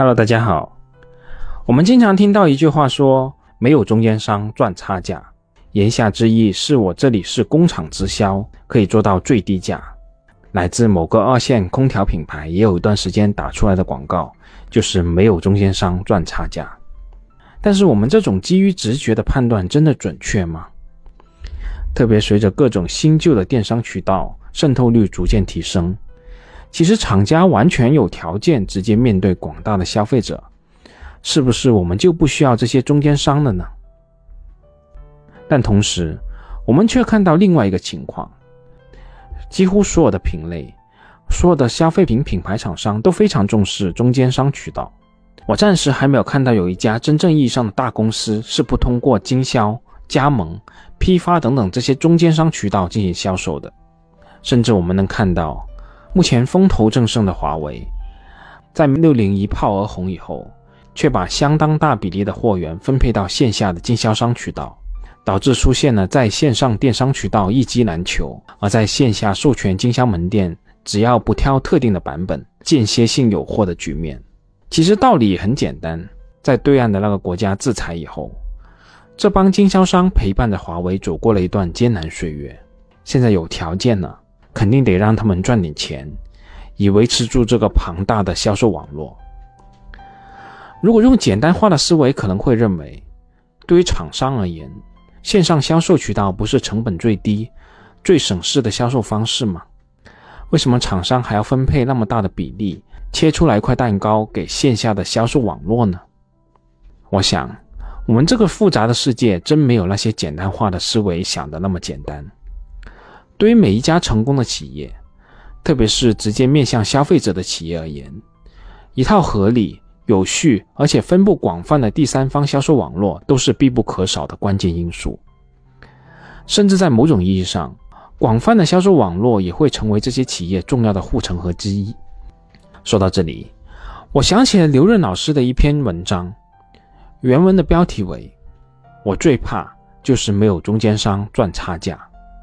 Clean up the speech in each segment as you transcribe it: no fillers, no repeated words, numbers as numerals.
Hello， 大家好。我们经常听到一句话说，没有中间商赚差价，言下之意是我这里是工厂直销，可以做到最低价。来自某个二线空调品牌也有一段时间打出来的广告，就是没有中间商赚差价。但是我们这种基于直觉的判断真的准确吗？特别随着各种新旧的电商渠道渗透率逐渐提升，其实厂家完全有条件直接面对广大的消费者，是不是我们就不需要这些中间商了呢？但同时我们却看到另外一个情况，几乎所有的品类，所有的消费品品牌厂商都非常重视中间商渠道。我暂时还没有看到有一家真正意义上的大公司是不通过经销、加盟、批发等等这些中间商渠道进行销售的。甚至我们能看到目前风头正盛的华为，在601炮而红以后，却把相当大比例的货源分配到线下的经销商渠道，导致出现了在线上电商渠道一机难求，而在线下授权经销门店只要不挑特定的版本，间歇性有货的局面。其实道理也很简单，在对岸的那个国家制裁以后，这帮经销商陪伴着华为走过了一段艰难岁月，现在有条件了，肯定得让他们赚点钱，以维持住这个庞大的销售网络。如果用简单化的思维，可能会认为，对于厂商而言，线上销售渠道不是成本最低、最省事的销售方式吗？为什么厂商还要分配那么大的比例，切出来一块蛋糕给线下的销售网络呢？我想，我们这个复杂的世界真没有那些简单化的思维想的那么简单。对于每一家成功的企业，特别是直接面向消费者的企业而言，一套合理、有序而且分布广泛的第三方销售网络都是必不可少的关键因素。甚至在某种意义上，广泛的销售网络也会成为这些企业重要的护城河之一。说到这里，我想起了刘润老师的一篇文章，原文的标题为“我最怕就是没有中间商赚差价”。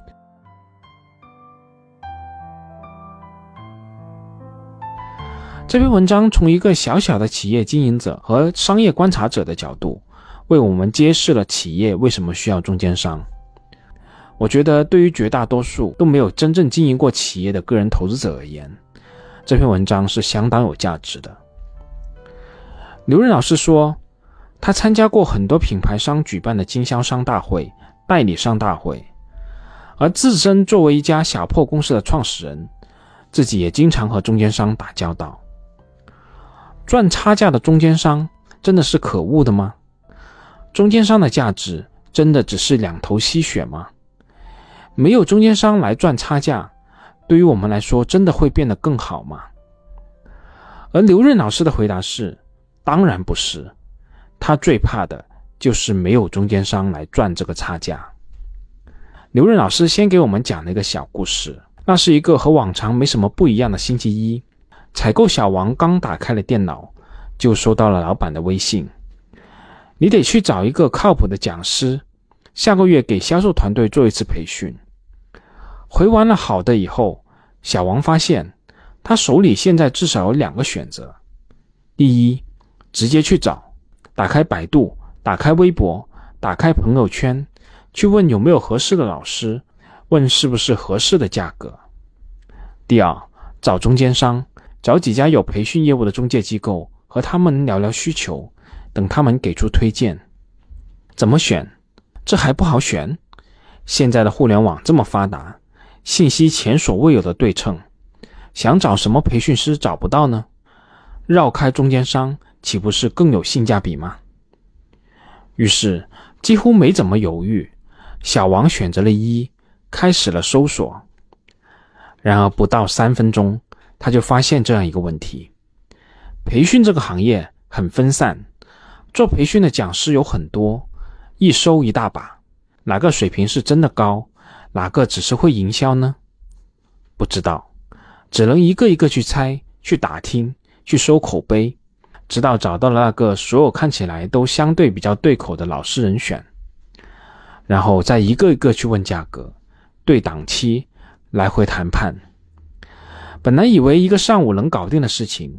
这篇文章从一个小小的企业经营者和商业观察者的角度，为我们揭示了企业为什么需要中间商。我觉得对于绝大多数都没有真正经营过企业的个人投资者而言，这篇文章是相当有价值的。刘润老师说，他参加过很多品牌商举办的经销商大会、代理商大会，而自身作为一家小破公司的创始人，自己也经常和中间商打交道。赚差价的中间商真的是可恶的吗？中间商的价值真的只是两头吸血吗？没有中间商来赚差价，对于我们来说真的会变得更好吗？而刘润老师的回答是，当然不是，他最怕的就是没有中间商来赚这个差价。刘润老师先给我们讲了一个小故事，那是一个和往常没什么不一样的星期一，采购小王刚打开了电脑，就收到了老板的微信，你得去找一个靠谱的讲师，下个月给销售团队做一次培训。回完了好的以后，小王发现他手里现在至少有2个选择。第一，直接去找，打开百度，打开微博，打开朋友圈，去问有没有合适的老师，问是不是合适的价格。第二，找中间商，找几家有培训业务的中介机构，和他们聊聊需求，等他们给出推荐。怎么选？这还不好选？现在的互联网这么发达，信息前所未有的对称，想找什么培训师找不到呢？绕开中间商，岂不是更有性价比吗？于是几乎没怎么犹豫，小王选择了一，开始了搜索。然而不到3分钟，他就发现这样一个问题，培训这个行业很分散，做培训的讲师有很多，一收一大把，哪个水平是真的高，哪个只是会营销呢？不知道，只能一个一个去猜，去打听，去收口碑，直到找到了那个所有看起来都相对比较对口的老师人选，然后再一个一个去问价格，对档期，来回谈判。本来以为一个上午能搞定的事情，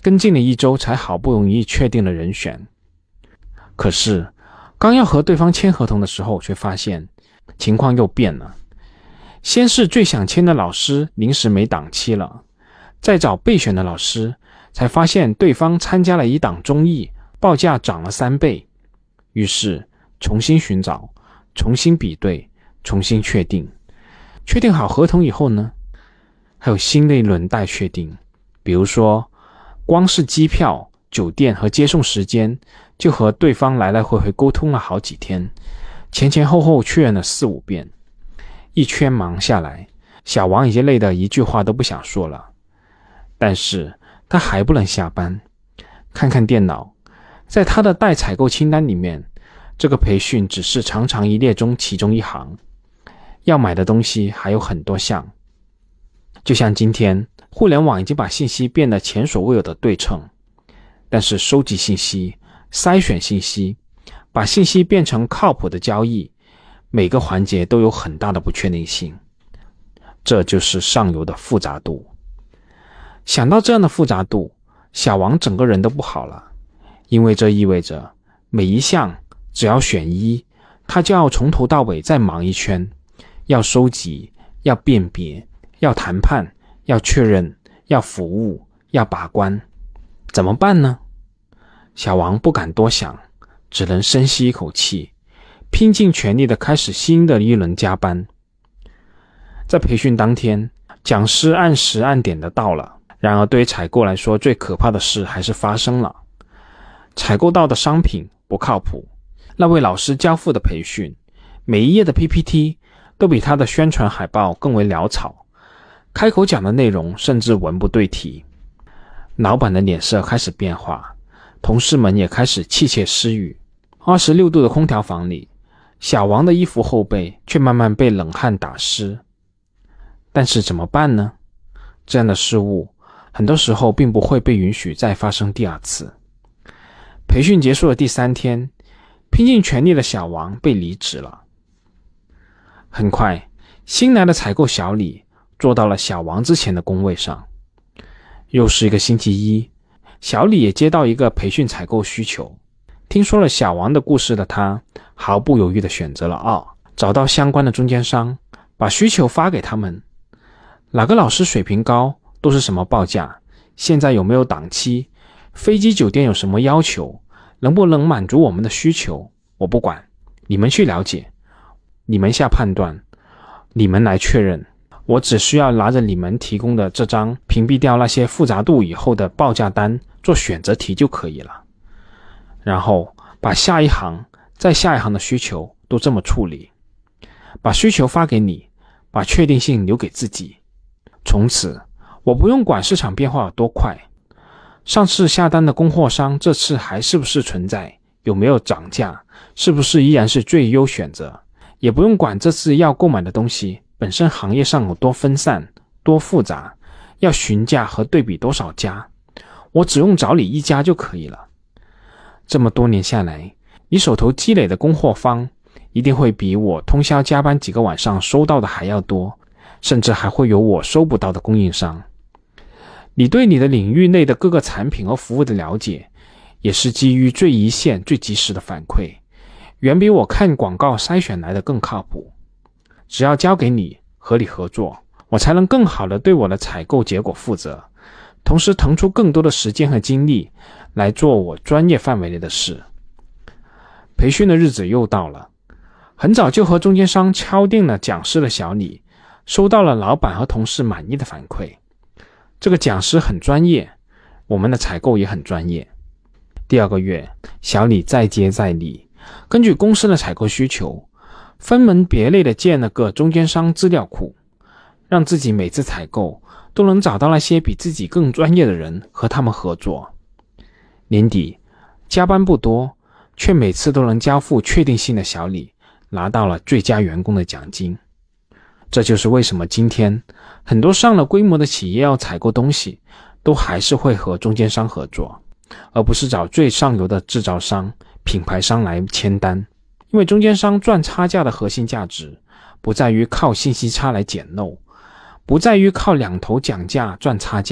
跟进了1周才好不容易确定了人选。可是刚要和对方签合同的时候，却发现情况又变了。先是最想签的老师临时没档期了，再找备选的老师，才发现对方参加了一档综艺，报价涨了3倍。于是重新寻找，重新比对，重新确定。确定好合同以后呢，还有新的一轮待确定。比如说光是机票、酒店和接送时间，就和对方来来回回沟通了好几天，前前后后确认了4、5遍。一圈忙下来，小王已经累得一句话都不想说了。但是他还不能下班，看看电脑，在他的待采购清单里面，这个培训只是长长一列中其中一行，要买的东西还有很多项。就像今天，互联网已经把信息变得前所未有的对称，但是收集信息、筛选信息，把信息变成靠谱的交易，每个环节都有很大的不确定性。这就是上游的复杂度。想到这样的复杂度，小王整个人都不好了，因为这意味着每一项只要选一，他就要从头到尾再忙一圈，要收集，要辨别，要谈判，要确认，要服务，要把关。怎么办呢？小王不敢多想，只能深吸一口气，拼尽全力地开始新的一轮加班。在培训当天，讲师按时按点的到了，然而对于采购来说，最可怕的事还是发生了。采购到的商品不靠谱，那位老师交付的培训，每一页的 PPT 都比他的宣传海报更为潦草，开口讲的内容甚至文不对题。老板的脸色开始变化，同事们也开始窃窃私语。26度的空调房里，小王的衣服后背却慢慢被冷汗打湿。但是怎么办呢？这样的失误很多时候并不会被允许再发生第2次。培训结束的第3天，拼尽全力的小王被离职了。很快，新来的采购小李坐到了小王之前的工位上。又是一个星期一，小李也接到一个培训采购需求。听说了小王的故事的他，毫不犹豫地选择了2，找到相关的中间商，把需求发给他们。哪个老师水平高，都是什么报价，现在有没有档期，飞机酒店有什么要求，能不能满足我们的需求，我不管，你们去了解，你们下判断，你们来确认，我只需要拿着你们提供的这张屏蔽掉那些复杂度以后的报价单做选择题就可以了。然后把下一行再下一行的需求都这么处理，把需求发给你，把确定性留给自己。从此我不用管市场变化有多快，上次下单的供货商这次还是不是存在，有没有涨价，是不是依然是最优选择，也不用管这次要购买的东西本身行业上有多分散多复杂，要询价和对比多少家，我只用找你一家就可以了。这么多年下来，你手头积累的供货方一定会比我通宵加班几个晚上收到的还要多，甚至还会有我收不到的供应商。你对你的领域内的各个产品和服务的了解，也是基于最一线最及时的反馈，远比我看广告筛选来的更靠谱。只要交给你，和你合作，我才能更好地对我的采购结果负责，同时腾出更多的时间和精力来做我专业范围内的事。培训的日子又到了，很早就和中间商敲定了讲师的小李，收到了老板和同事满意的反馈。这个讲师很专业，我们的采购也很专业。第2个月，小李再接再厉，根据公司的采购需求，分门别类地建了个中间商资料库，让自己每次采购都能找到那些比自己更专业的人和他们合作。年底，加班不多，却每次都能交付确定性的小李，拿到了最佳员工的奖金。这就是为什么今天很多上了规模的企业要采购东西，都还是会和中间商合作，而不是找最上游的制造商、品牌商来签单。因为中间商赚差价的核心价值，不在于靠信息差来捡漏，不在于靠两头讲价赚差价，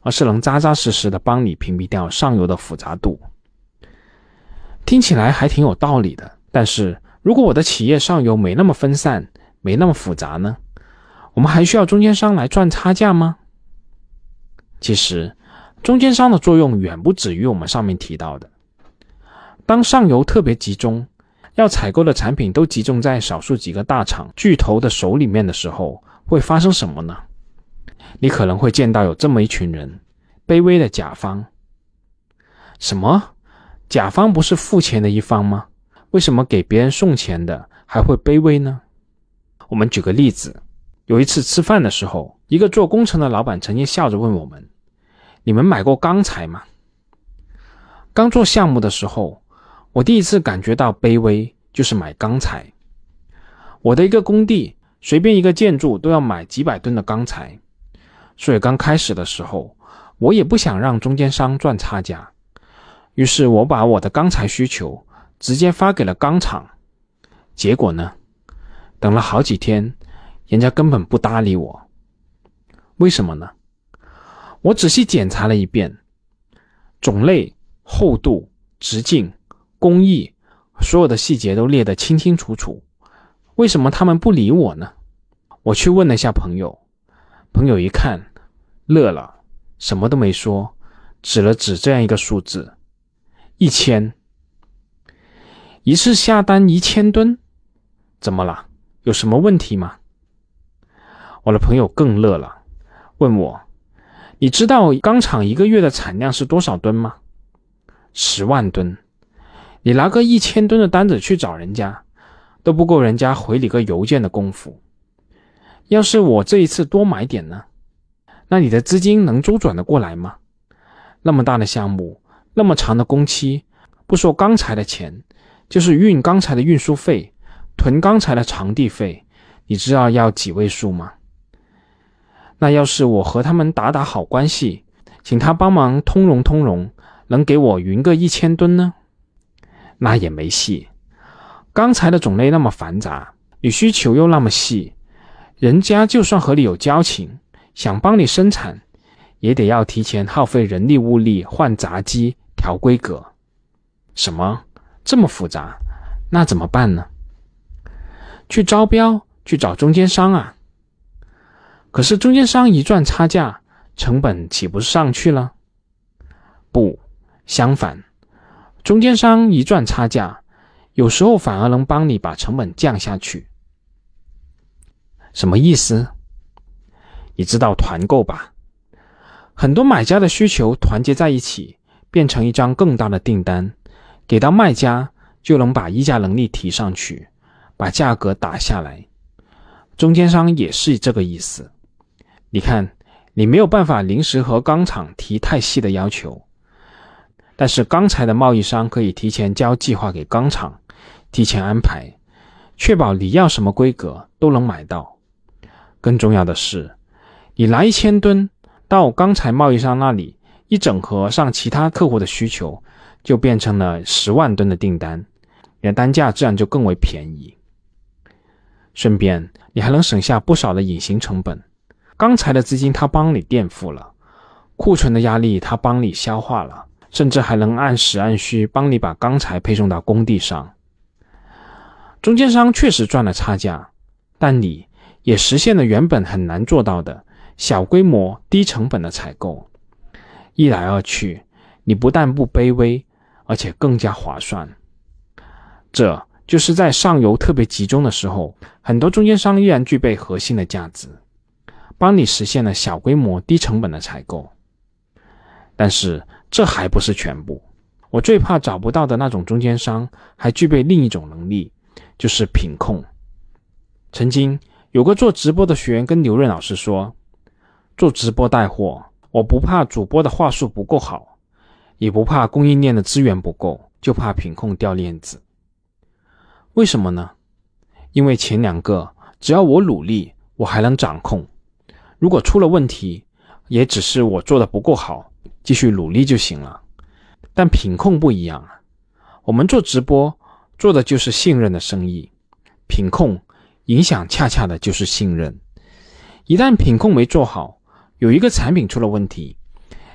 而是能扎扎实实的帮你屏蔽掉上游的复杂度。听起来还挺有道理的，但是如果我的企业上游没那么分散，没那么复杂呢？我们还需要中间商来赚差价吗？其实，中间商的作用远不止于我们上面提到的。当上游特别集中，要采购的产品都集中在少数几个大厂巨头的手里面的时候，会发生什么呢？你可能会见到有这么一群人，卑微的甲方。什么？甲方不是付钱的一方吗？为什么给别人送钱的还会卑微呢？我们举个例子，有一次吃饭的时候，一个做工程的老板曾经笑着问我们，你们买过钢材吗？刚做项目的时候，我第一次感觉到卑微，就是买钢材。我的一个工地，随便一个建筑都要买几百吨的钢材，所以刚开始的时候，我也不想让中间商赚差价，于是我把我的钢材需求直接发给了钢厂。结果呢，等了好几天，人家根本不搭理我。为什么呢？我仔细检查了一遍，种类、厚度、直径、工艺，所有的细节都列得清清楚楚。为什么他们不理我呢？我去问了一下朋友，朋友一看乐了，什么都没说，指了指这样一个数字，1000。一次下单1000吨，怎么了？有什么问题吗？我的朋友更乐了，问我，你知道钢厂一个月的产量是多少吨吗？10万吨。你拿个1000吨的单子去找人家，都不够人家回你个邮件的功夫。要是我这一次多买点呢，那你的资金能周转得过来吗？那么大的项目，那么长的工期，不说钢材的钱，就是运钢材的运输费，囤钢材的场地费，你知道要几位数吗？那要是我和他们打好关系，请他帮忙通融，能给我匀个1000吨呢？那也没戏。钢材的种类那么繁杂，你需求又那么细，人家就算和你有交情，想帮你生产，也得要提前耗费人力物力换闸机调规格。什么？这么复杂？那怎么办呢？去招标，去找中间商啊。可是中间商一赚差价，成本岂不是上去了？不，相反，中间商一赚差价，有时候反而能帮你把成本降下去。什么意思？你知道团购吧？很多买家的需求团结在一起，变成一张更大的订单，给到卖家就能把议价能力提上去，把价格打下来。中间商也是这个意思。你看，你没有办法临时和钢厂提太细的要求，但是钢材的贸易商可以提前交计划给钢厂，提前安排，确保你要什么规格都能买到。更重要的是，你拿1000吨到钢材贸易商那里，一整合上其他客户的需求，就变成了10万吨的订单，你的单价自然就更为便宜。顺便你还能省下不少的隐形成本，钢材的资金他帮你垫付了，库存的压力他帮你消化了，甚至还能按时按需帮你把钢材配送到工地上。中间商确实赚了差价，但你也实现了原本很难做到的小规模低成本的采购。一来二去，你不但不卑微，而且更加划算。这就是在上游特别集中的时候，很多中间商依然具备核心的价值，帮你实现了小规模低成本的采购。但是这还不是全部，我最怕找不到的那种中间商还具备另一种能力，就是品控。曾经有个做直播的学员跟刘润老师说，做直播带货，我不怕主播的话术不够好，也不怕供应链的资源不够，就怕品控掉链子。为什么呢？因为前两个只要我努力，我还能掌控，如果出了问题，也只是我做的不够好，继续努力就行了。但品控不一样啊，我们做直播做的就是信任的生意，品控影响恰恰的就是信任。一旦品控没做好，有一个产品出了问题，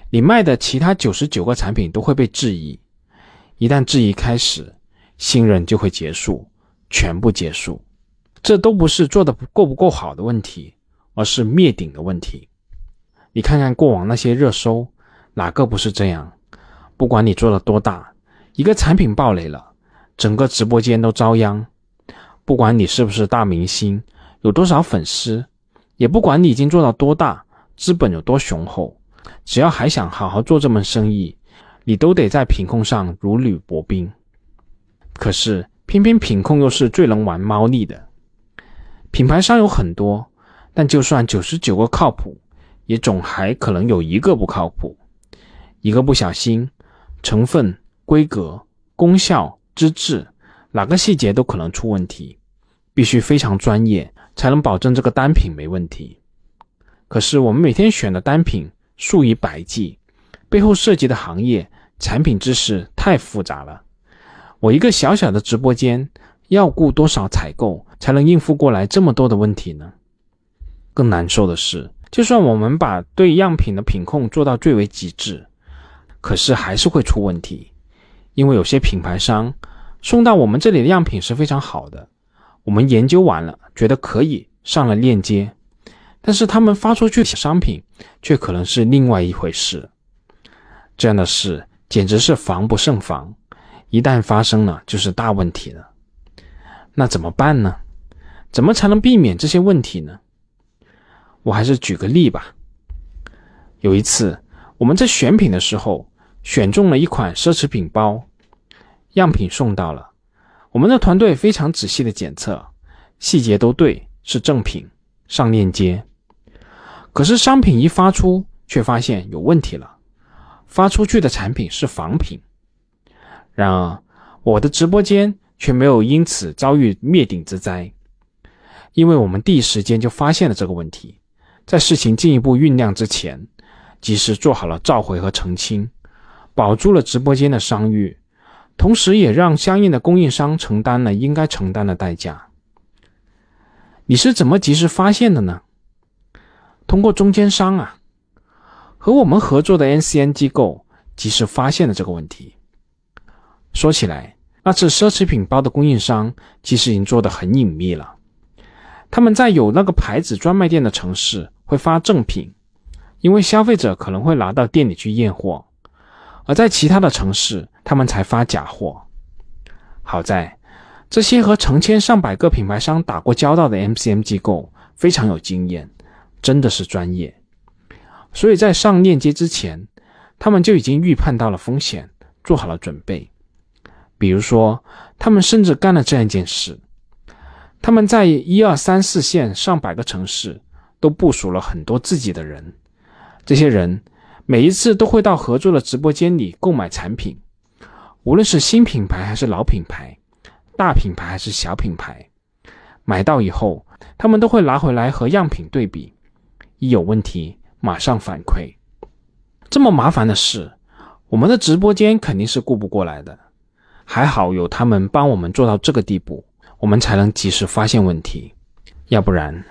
你卖的其他99个产品都会被质疑。一旦质疑开始，信任就会结束，全部结束。这都不是做得够不够好的问题，而是灭顶的问题。你看看过往那些热搜，哪个不是这样？不管你做了多大，一个产品爆雷了，整个直播间都遭殃。不管你是不是大明星，有多少粉丝，也不管你已经做到多大，资本有多雄厚，只要还想好好做这门生意，你都得在品控上如履薄冰。可是偏偏品控又是最能玩猫腻的。品牌商有很多，但就算99个靠谱，也总还可能有一个不靠谱。一个不小心，成分、规格、功效、资质，哪个细节都可能出问题，必须非常专业，才能保证这个单品没问题。可是我们每天选的单品数以百计，背后涉及的行业、产品知识太复杂了。我一个小小的直播间，要顾多少采购，才能应付过来这么多的问题呢？更难受的是，就算我们把对样品的品控做到最为极致，可是还是会出问题。因为有些品牌商送到我们这里的样品是非常好的，我们研究完了，觉得可以，上了链接，但是他们发出去的商品却可能是另外一回事。这样的事简直是防不胜防，一旦发生了就是大问题了。那怎么办呢？怎么才能避免这些问题呢？我还是举个例吧。有一次我们在选品的时候，选中了一款奢侈品包，样品送到了，我们的团队非常仔细的检测，细节都对，是正品，上链接。可是商品一发出，却发现有问题了，发出去的产品是仿品。然而我的直播间却没有因此遭遇灭顶之灾，因为我们第一时间就发现了这个问题，在事情进一步酝酿之前，及时做好了召回和澄清，保住了直播间的商誉，同时也让相应的供应商承担了应该承担的代价。你是怎么及时发现的呢？通过中间商啊，和我们合作的 NCN 机构及时发现了这个问题。说起来，那次奢侈品包的供应商其实已经做得很隐秘了，他们在有那个牌子专卖店的城市会发正品，因为消费者可能会拿到店里去验货，而在其他的城市他们才发假货。好在这些和成千上百个品牌商打过交道的 MCM 机构非常有经验，真的是专业，所以在上链接之前，他们就已经预判到了风险，做好了准备。比如说，他们甚至干了这样一件事，他们在1、2、3、4线上百个城市都部署了很多自己的人，这些人每一次都会到合作的直播间里购买产品，无论是新品牌还是老品牌，大品牌还是小品牌，买到以后他们都会拿回来和样品对比，一有问题马上反馈。这么麻烦的事，我们的直播间肯定是顾不过来的，还好有他们帮我们做到这个地步，我们才能及时发现问题，要不然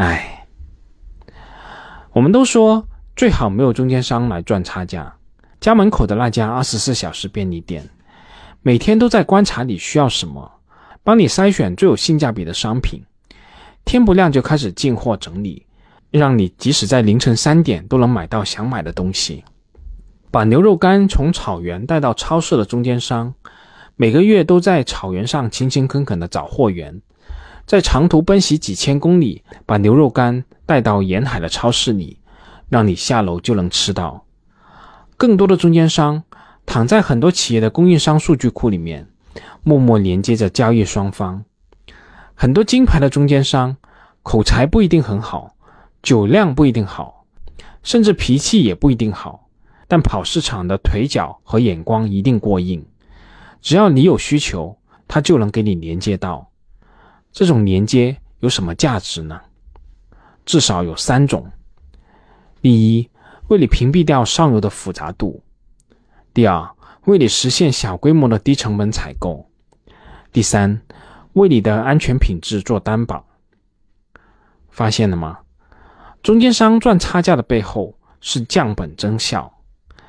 我们都说最好没有中间商来赚差价，家门口的那家24小时便利店每天都在观察你需要什么，帮你筛选最有性价比的商品，天不亮就开始进货整理，让你即使在凌晨3点都能买到想买的东西。把牛肉干从草原带到超市的中间商，每个月都在草原上勤勤恳恳地找货源，在长途奔袭几千公里，把牛肉干带到沿海的超市里，让你下楼就能吃到。更多的中间商躺在很多企业的供应商数据库里面，默默连接着交易双方。很多金牌的中间商口才不一定很好，酒量不一定好，甚至脾气也不一定好，但跑市场的腿脚和眼光一定过硬，只要你有需求，他就能给你连接到。这种连接有什么价值呢？至少有3种。第一，为你屏蔽掉上游的复杂度；第二，为你实现小规模的低成本采购；第三，为你的安全品质做担保。发现了吗？中间商赚差价的背后是降本增效，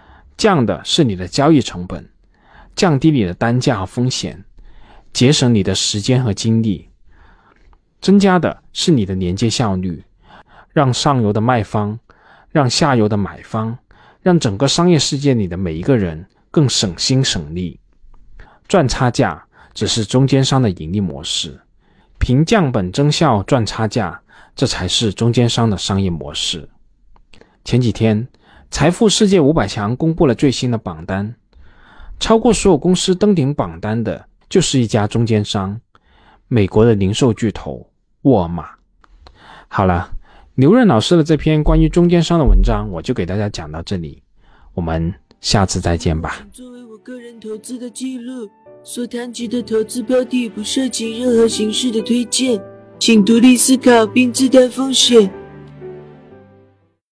降的是你的交易成本，降低你的单价和风险，节省你的时间和精力。增加的是你的连接效率，让上游的卖方，让下游的买方，让整个商业世界里的每一个人更省心省力。赚差价只是中间商的盈利模式，凭降本增效赚差价，这才是中间商的商业模式。前几天财富世界500强公布了最新的榜单，超过所有公司登顶榜单的就是一家中间商，美国的零售巨头沃尔玛。好了，刘润老师的这篇关于中间商的文章我就给大家讲到这里，我们下次再见吧。 作为我个人投资的记录，所谈及的投资标的不涉及任何形式的推荐，请独立思考并自担风险。